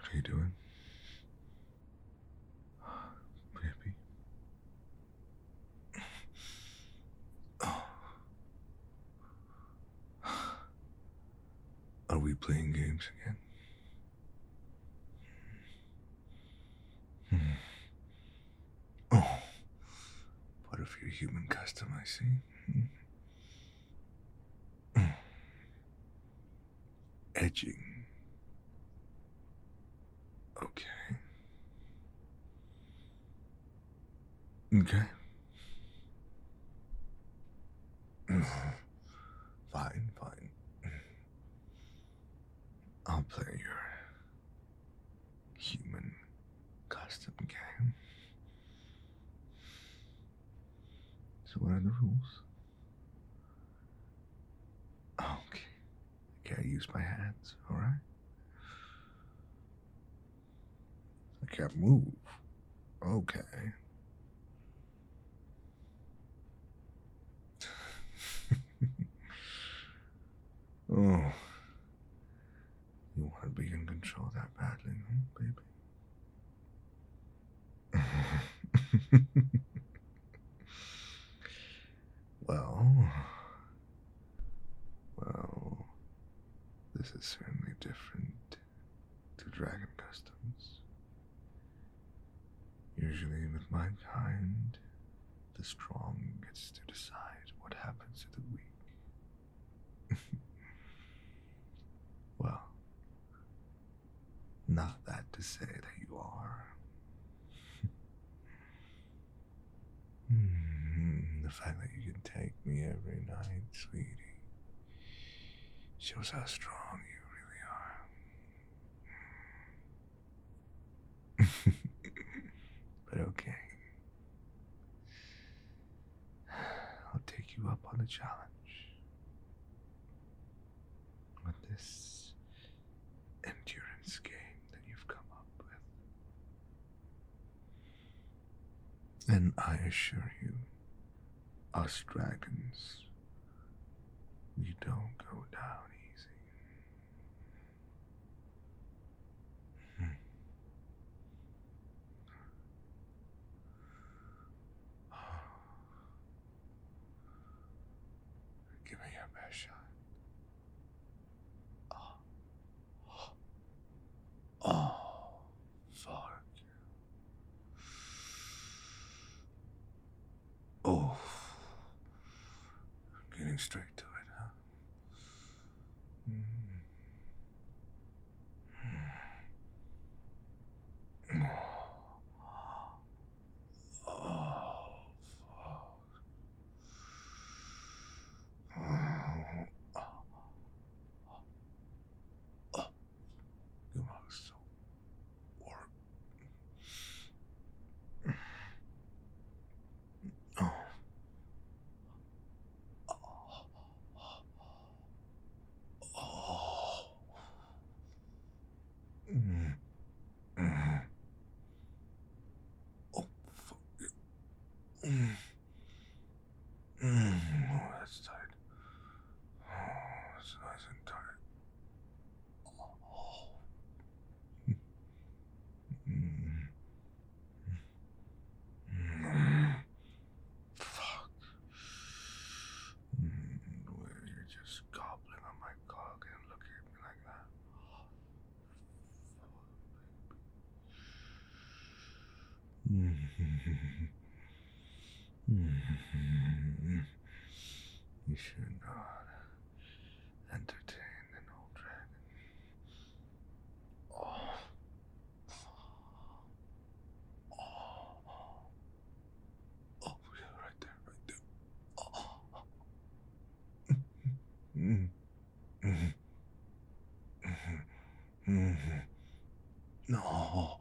are you doing? Baby? Oh, are we playing games again? Hmm. Oh, part of your human custom, I see. Hmm. Edging. Okay. Okay. Fine, fine. I'll play your human custom game. So what are the rules? Okay. I can't use my hands, alright? I can't move. Okay. Oh. You want to be in control that badly, huh, baby? Well, well, this is certainly different to Dragon Customs. Usually, with my kind, the strong gets to decide what happens to the weak. Well, not that to say that you are. The fact that you can take me every night, sweetie, shows how strong you really are. But okay, I'll take you up on the challenge with this endurance game that you've come up with. And I assure you, us dragons, we don't go down easy. Hmm. Give me your best shot. Oh, fuck. Oh, getting straight to it, huh? Oh, fuck. Your mouth's so warm. Oh. Oh. Mm. Mm. Oh, fuck. Mm. Oh, that's tight. Oh, that's nice and tight. Oh. Mm. Mm. Fuck. Where you're just gobbling on my cock and looking at me like that. You should not entertain an old dragon. Oh. Oh. Oh, yeah, right there, right there. Oh. Mm. Mm. Mm. Mm. No.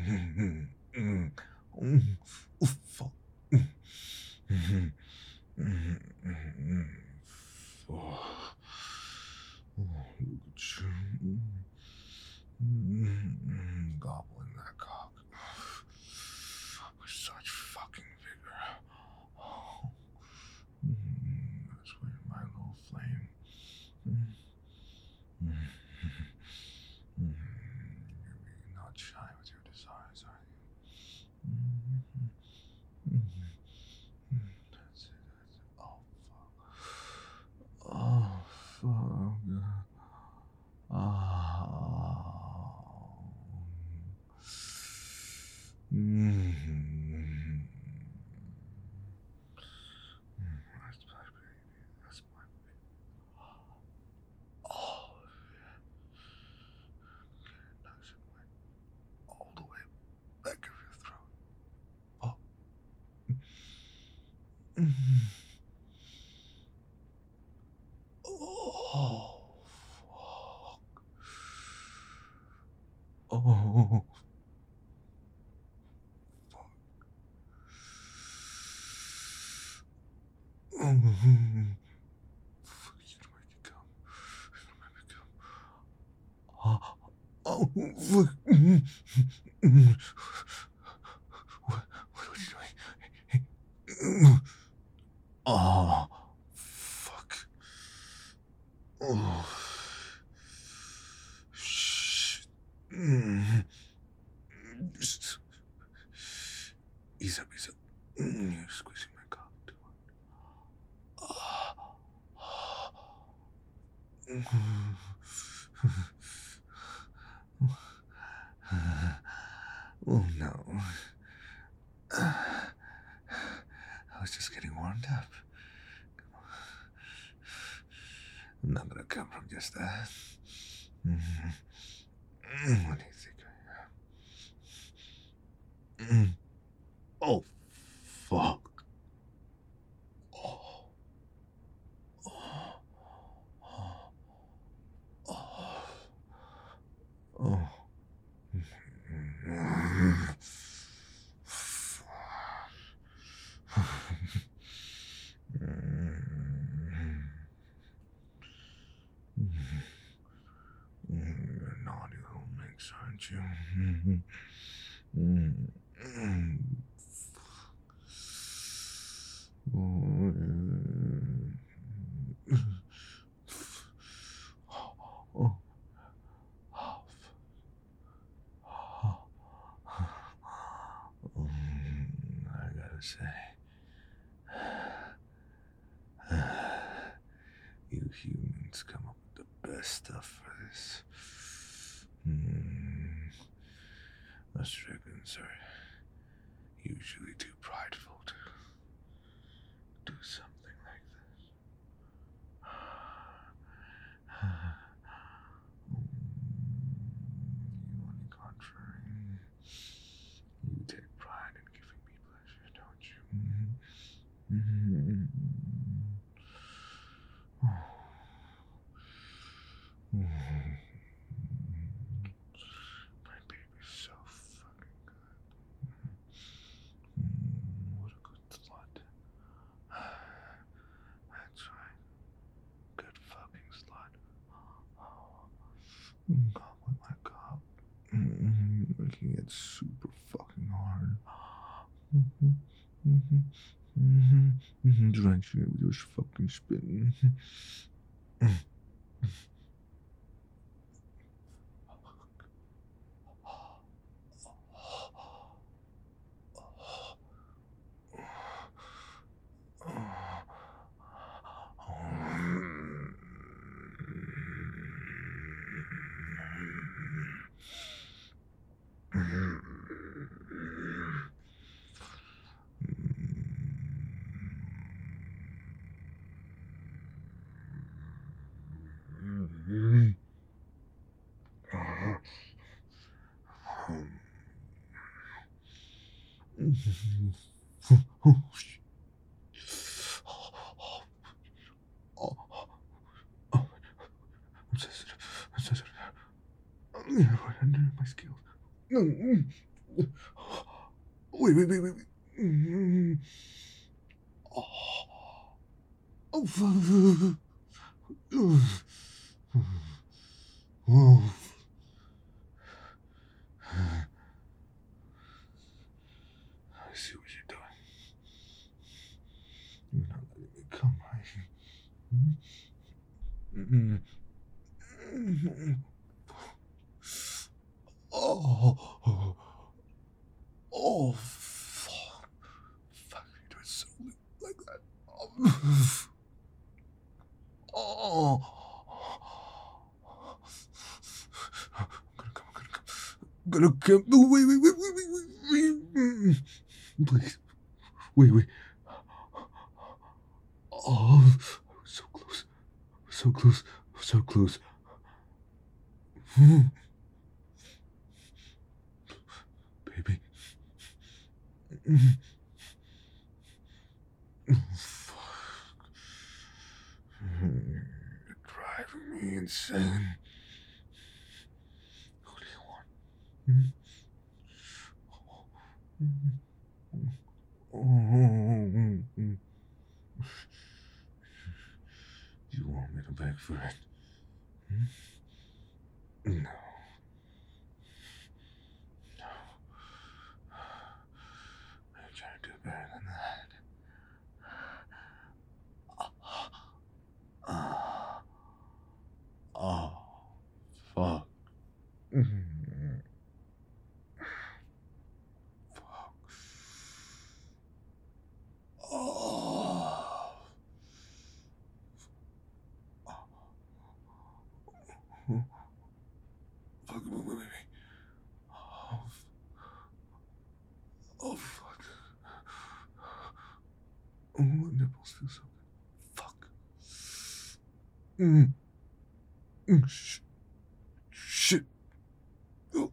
Oh, fuck. Oh, look at you. Gobbling that cock with such fucking vigor. Oh, that's where my little flame. You're not shy with your desires, are you? That's it, that's it. Oh, fuck. Oh, fuck. Oh. Mm. That's my baby. That's my baby. Oh, nice and wet. All the way back of your throat. Oh. Oh, fuck. Oh, fuck. Fuck, you gonna make it come. You're gonna make it come. Oh, fuck. What are you doing? Oh, fuck. Oh, shit. Just ease up, ease up. You're squeezing my cock too hard. Oh no. I was just getting warmed up. I'm not gonna come from just that. What do you think I am? Oh, fuck. Oh, oh, oh, oh, oh. You're a naughty little minx, aren't you? I gotta say, you humans come up with the best stuff for this. Us dragons are usually too prideful to do something like this. You, on the contrary, you take pride in giving me pleasure, don't you? My baby's so fucking good. What a good slut. That's right. Good fucking slut. God, with my cock. Making it super fucking hard. Drenching it with your fucking spit. Oh, shit. Oh, oh, I'm sensitive. I'm sensitive. Yeah, right under my scales. Wait, wait, wait, wait, wait. Oh, oh, fuck. Oh. I see what you're doing. You're not letting me come, are you? Oh, oh, fuck. Fuck, you do it so like that. Oh. I'm gonna come. Wait, wait, wait, wait, wait, wait. Please. Wait, wait. Oh, I was so close. So close. So close. Baby. Fuck. You're driving me insane. Who do you want? You want me to beg for it? No. No. I'm trying to do better than that. Oh, fuck. Fuck. Oh. Fuck, wait, wait, wait. Oh, oh, fuck. Oh, my nipples feel so good. Fuck. Shit. Oh,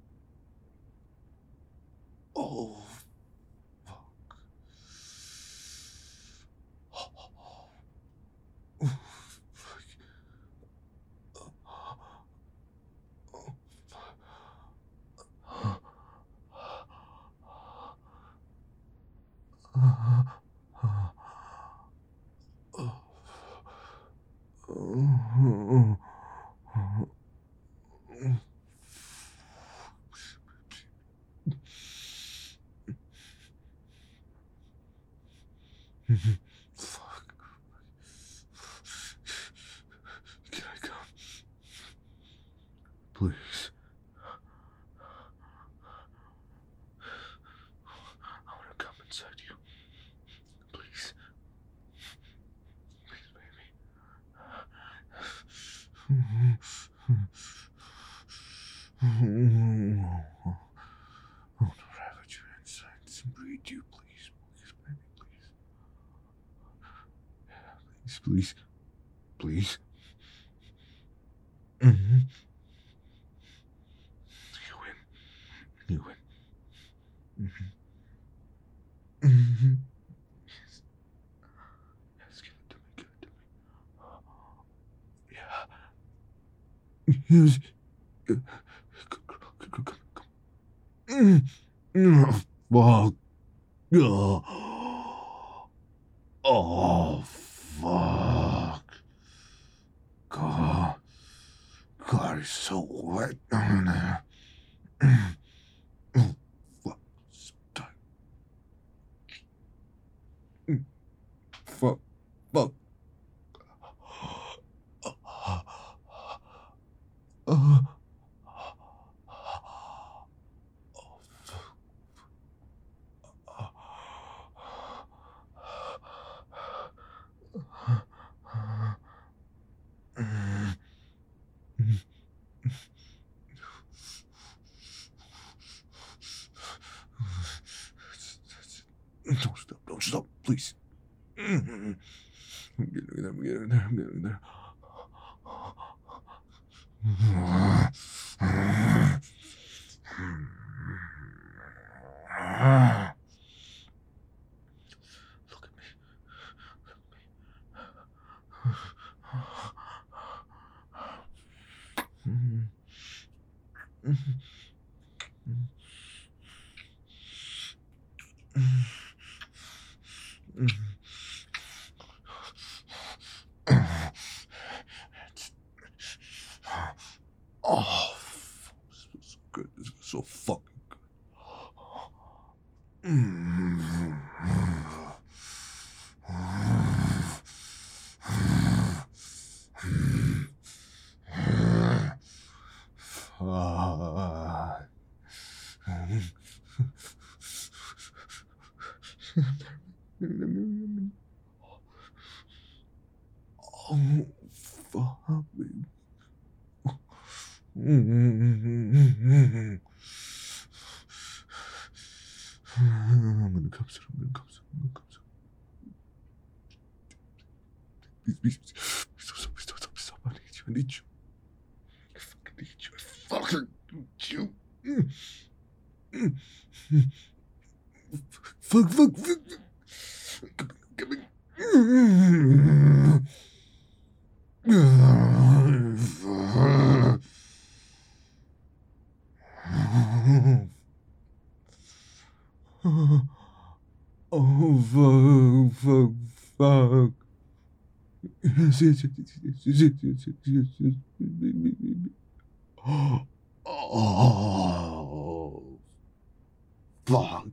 oh, fuck. Oh, fuck. Fuck. Can I come? Please. I want to come inside you. Please. Please, baby. I want to ravage your insides and breed you, please. Please, baby, please. Please, please. Please. Mm-hmm. You win. You win. Mm-hmm. Mm-hmm. Yes. Yes, give it to me. Give it to me. Yeah. Yes. Come, come, come. Fuck. Oh, fuck. God. God, it's so wet down there. Oh, fuck. So tight. Fuck. Fuck. Don't stop. Don't stop. Please. I'm getting there. I'm getting there. I'm getting there. Look at me. Look at me. Oh, this feels so good. This feels so fucking good. Oh, fuck me. I'm gonna come soon. I'm gonna come soon. I'm gonna come soon. Please, stop. I need you. I need you. I fucking need you. I fucking need you. Fuck. Come in. Oh, fuck. Yes. Oh, fuck.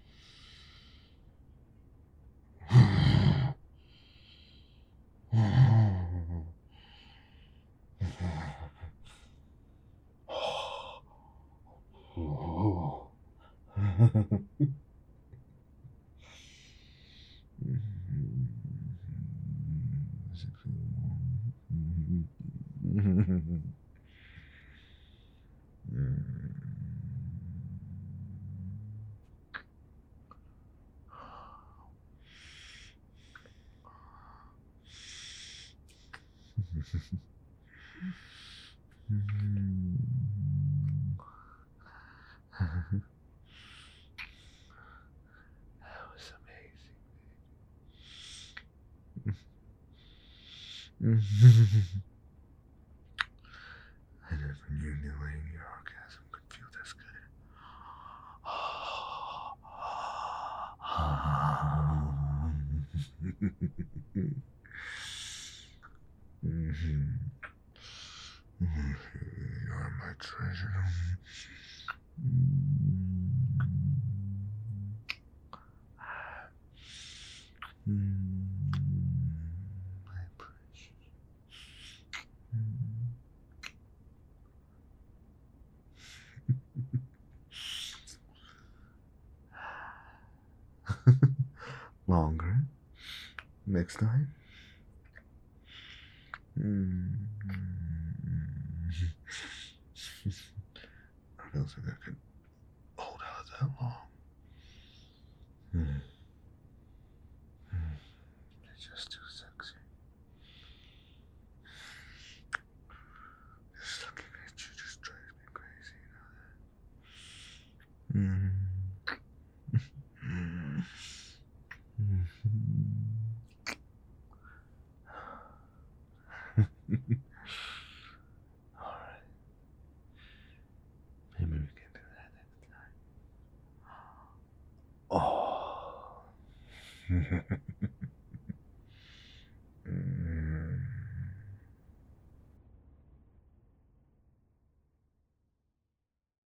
That was amazing. I never knew kneeling your orgasm could feel this good. You're my treasure. My precious. Longer. Next time. I don't think I can hold out that long. It's just too sexy. Just looking at you just drives me crazy, you know that? Alright. Maybe we can do that next time. Oh.